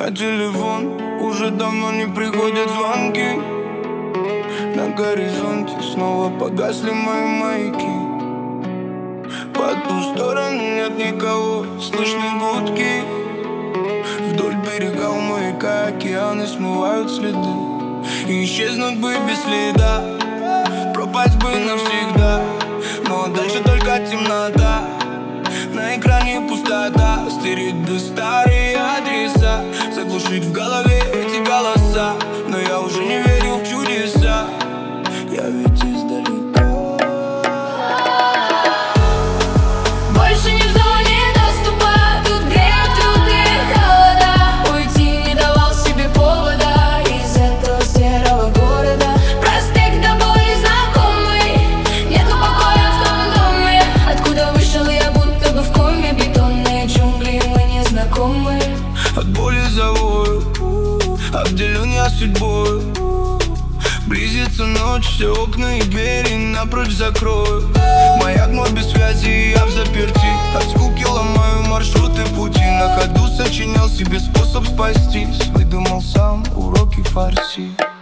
На телефон уже давно не приходят звонки. На горизонте снова погасли мои маяки. По ту сторону нет никого, слышны гудки. Вдоль берега у маяка океаны смывают следы. И исчезнуть бы без следа, пропасть бы навсегда. Но дальше только темнота, на экране пустота. Стереть бы старые адреса, заглушить в голове эти голоса. Но я уже не верю в чудеса, я ведь издалека. Больше не в зоне доступа, тут греют лютые холода. Уйти не давал себе повода из этого серого города. Проспект до боли знакомый, нету покоя в том доме. Откуда вышел я, будто бы в коме. Бетонные джунгли, мы не знакомы. От боли завою, обделен я судьбой. Близится ночь, все окна и двери напрочь закрою. Маяк мой без связи, я в заперти. От скуки ломаю маршруты пути. На ходу сочинял себе способ спастись. Выдумал сам уроки фарси.